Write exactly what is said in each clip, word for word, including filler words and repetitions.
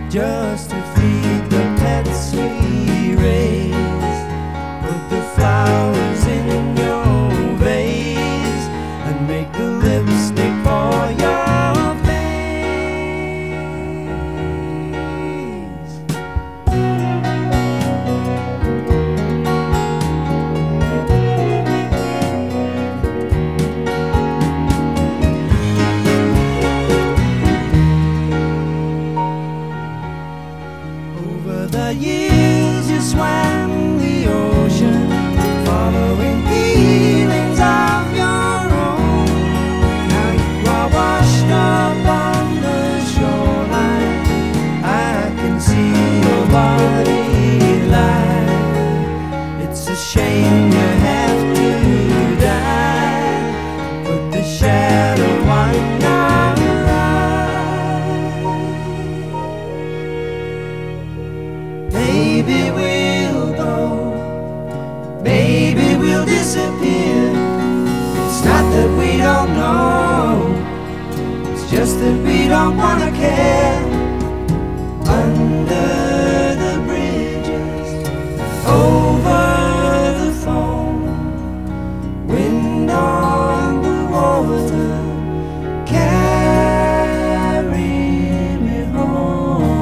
just to feed the pets we raise. Put the flowers in your vase and make the lipstick for your face. Over the years you swam the ocean, following feelings of your own. Now you are washed up on the shoreline. I can see your body lie. It's a shame you have to die. Put the shadow on your eye. Maybe we'll go, maybe we'll disappear. It's not that we don't know, it's just that we don't wanna care. Under the bridges, over the foam, wind on the water, carry me home.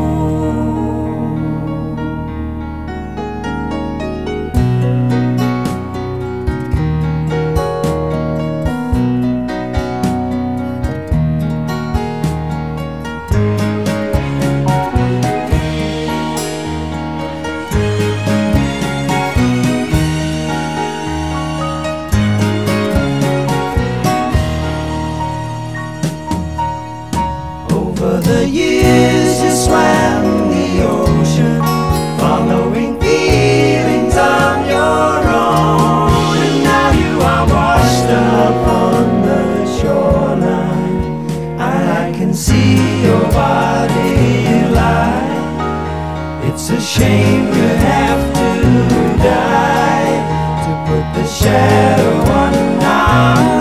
Over the years you swam the ocean, following feelings of your own. And now you are washed up on the shoreline. I can see your body lie. It's a shame you have to die to put the shadow on our